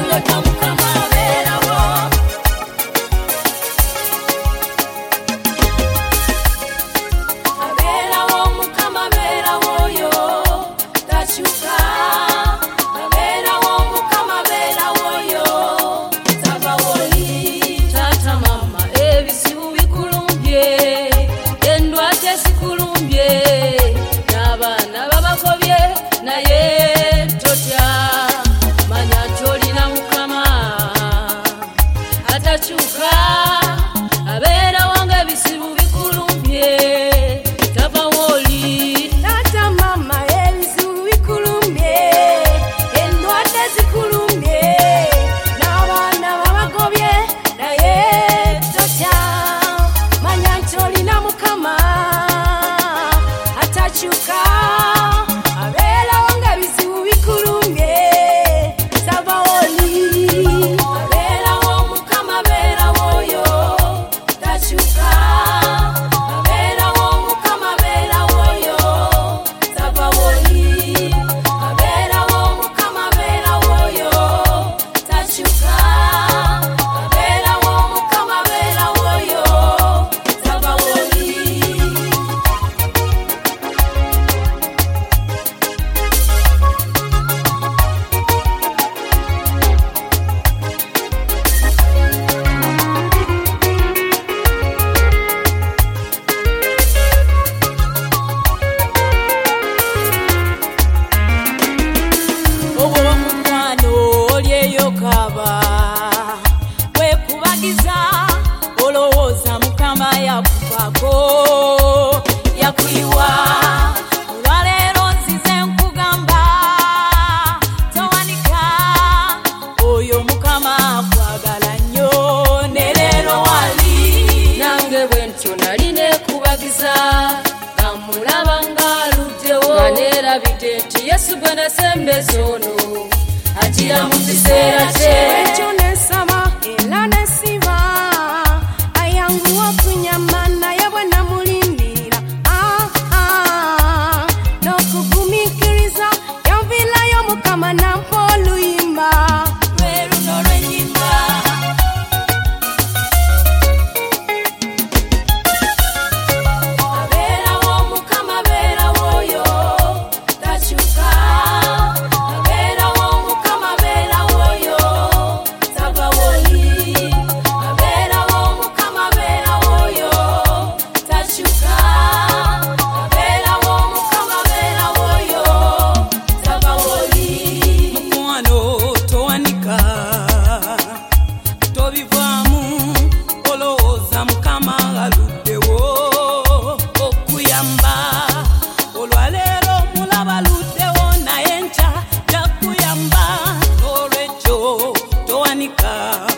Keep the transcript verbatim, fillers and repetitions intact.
Yesu bwana sembe zono ajira mu kiseera kye ekyo nesaba era nesiba ayangu okunyama naye bwe namulindira ah, ah, n'okugumikiriza yanviirayo Mukama nampa oluyimba lwe luno lw'ennyimba abeerawo Mukama abeerawo oyo takyuka abeerawo Mukama abeerawo oyo tabawoli abeerawo Mukama abeerawo oyo takyuka abeerawo Mukama abeerawo oyo tabawoli mukwano towanika tobivaamu olowooza Mukama aluddewo okuyamba olwaleero mulaba aluddewo naye nkya jakuyamba olwekyo towanika